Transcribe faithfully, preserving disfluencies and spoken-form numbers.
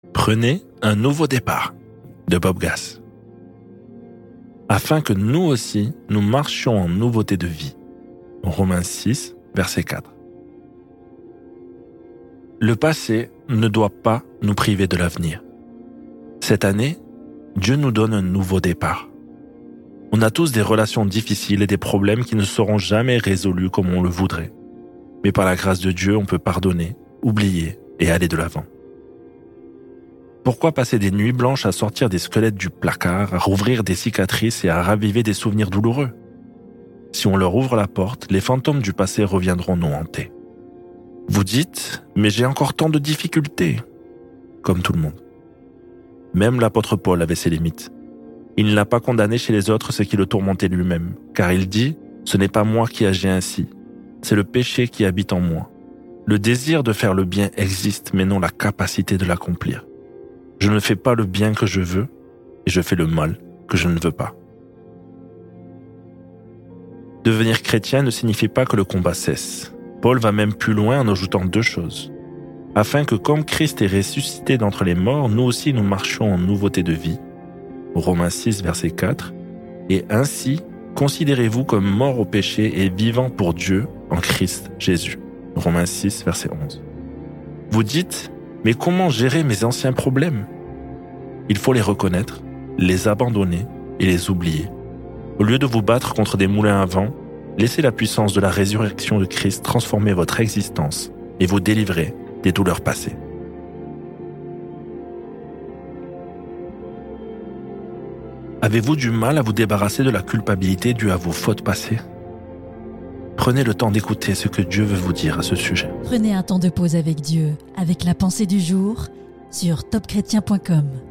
Prenez un nouveau départ de Bob Gass. Afin que nous aussi, nous marchions en nouveauté de vie. Romains six, verset quatre. Le passé ne doit pas nous priver de l'avenir. Cette année, Dieu nous donne un nouveau départ. On a tous des relations difficiles et des problèmes qui ne seront jamais résolus comme on le voudrait. Mais par la grâce de Dieu, on peut pardonner, oublier et aller de l'avant. Pourquoi passer des nuits blanches à sortir des squelettes du placard, à rouvrir des cicatrices et à raviver des souvenirs douloureux? Si on leur ouvre la porte, les fantômes du passé reviendront nous hanter. Vous dites, mais j'ai encore tant de difficultés. Comme tout le monde. Même l'apôtre Paul avait ses limites. Il n'a pas condamné chez les autres ce qui le tourmentait lui-même, car il dit « Ce n'est pas moi qui agis ainsi, c'est le péché qui habite en moi. Le désir de faire le bien existe, mais non la capacité de l'accomplir. Je ne fais pas le bien que je veux, et je fais le mal que je ne veux pas. » Devenir chrétien ne signifie pas que le combat cesse. Paul va même plus loin en ajoutant deux choses. Afin que comme Christ est ressuscité d'entre les morts, nous aussi nous marchions en nouveauté de vie. Romains six, verset quatre. Et ainsi, considérez-vous comme morts au péché et vivants pour Dieu en Christ Jésus. Romains six, verset onze. Vous dites, mais comment gérer mes anciens problèmes? Il faut les reconnaître, les abandonner et les oublier. Au lieu de vous battre contre des moulins à vent, laissez la puissance de la résurrection de Christ transformer votre existence et vous délivrer des douleurs passées. Avez-vous du mal à vous débarrasser de la culpabilité due à vos fautes passées? Prenez le temps d'écouter ce que Dieu veut vous dire à ce sujet. Prenez un temps de pause avec Dieu, avec la pensée du jour, sur top chrétien point com.